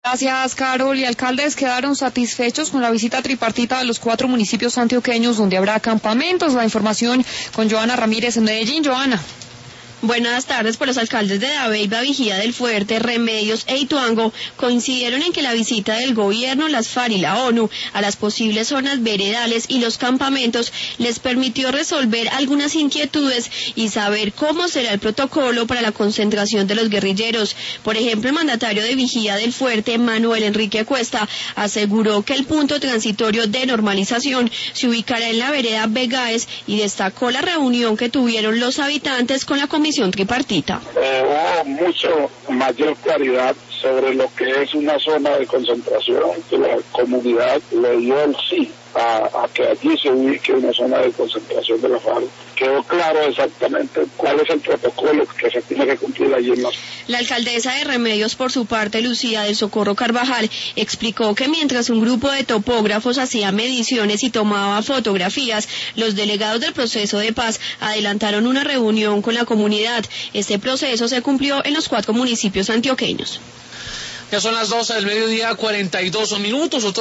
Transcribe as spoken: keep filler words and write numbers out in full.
Gracias, Carol. Y alcaldes quedaron satisfechos con la visita tripartita a los cuatro municipios antioqueños donde habrá campamentos. La información con Joana Ramírez en Medellín. Joana. Buenas tardes. Por los alcaldes de Dabeiba, Vigía del Fuerte, Remedios e Ituango coincidieron en que la visita del gobierno, las FARC y la ONU a las posibles zonas veredales y los campamentos les permitió resolver algunas inquietudes y saber cómo será el protocolo para la concentración de los guerrilleros. Por ejemplo, el mandatario de Vigía del Fuerte, Manuel Enrique Cuesta, aseguró que el punto transitorio de normalización se ubicará en la vereda Begáez y destacó la reunión que tuvieron los habitantes con la comisión tripartita. Eh, hubo mucho mayor claridad sobre lo que es una zona de concentración, que la comunidad le dio el sí a, a que allí se ubique una zona de concentración de la FARC. Quedó claro exactamente cuál es el protocolo que se tiene que cumplir allí en la... La alcaldesa de Remedios, por su parte, Lucía del Socorro Carvajal, explicó que mientras un grupo de topógrafos hacía mediciones y tomaba fotografías, los delegados del proceso de paz adelantaron una reunión con la comunidad. Este proceso se cumplió en los cuatro municipios antioqueños. Ya son las doce del mediodía, cuarenta y dos minutos.